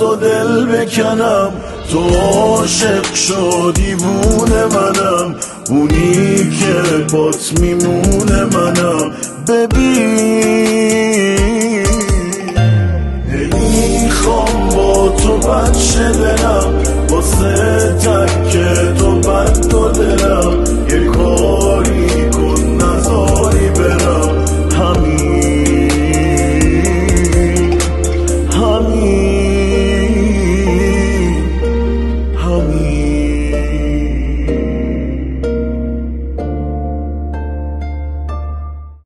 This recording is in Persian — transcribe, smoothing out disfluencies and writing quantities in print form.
تو دل بکنم، تو عاشق شدی دیوونه منم، اونی که بات میمونه منم. ببین میخوام با تو بچه